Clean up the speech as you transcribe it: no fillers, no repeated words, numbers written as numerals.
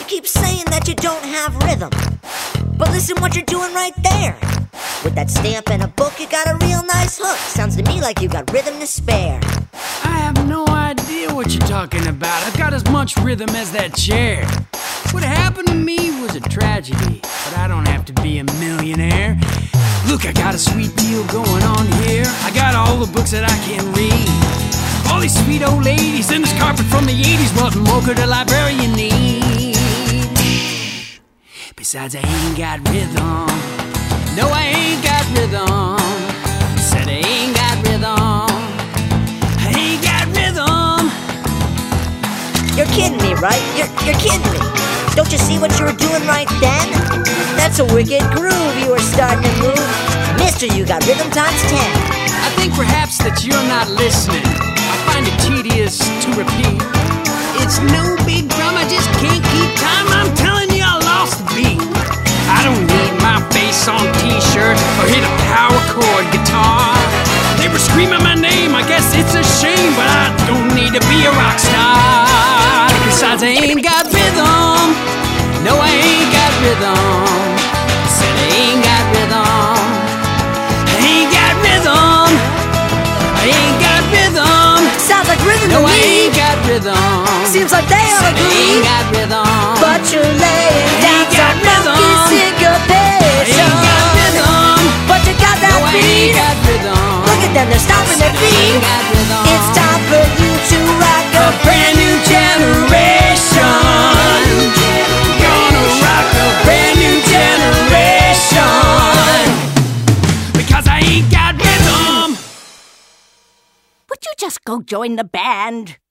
keep saying that you don't have rhythm, but listen what you're doing right there. With that stamp and a book, you got a real nice hook. Sounds to me like you got rhythm to spare. I have no idea what you're talking about. I've got as much rhythm as that chair. What happened to me was a tragedy, but I don't have to be a millionaire. Look, I got a sweet deal going on here. I got all the books that I can read. All these sweet old ladies and this carpet from the 80s. What more could a librarian need? Besides, I ain't got rhythm. No, I ain't got rhythm. Said I ain't got rhythm. I ain't got rhythm. You're kidding me, right? You're kidding me. Don't you see what you were doing right then? That's a wicked groove you were starting to move. Mister, you got rhythm times 10. I think perhaps that you're not listening. I find it tedious to repeat. It's no big drum, I just can't keep time. I'm telling you, I lost the beat. I don't need my face on t-shirts or hit a power chord guitar. They were screaming my name, I guess it's a shame, but I don't need to be a rock star. Besides, I ain't got rhythm. No, I ain't got rhythm. Said I ain't got rhythm. I ain't got rhythm. I ain't got rhythm. Sounds like rhythm No, to I me. ain't got rhythm. Seems like they all Said I agree. ain't got rhythm. But you're laying down ain't got some funky rhythm. I syncopation. ain't got rhythm. But you got that No, I beat. ain't got rhythm. Look at them, they're stomping their I feet. ain't got rhythm. It's time for you to rock a brand new generation. Gonna rock a brand new generation. Because I ain't got rhythm. Would you just go join the band?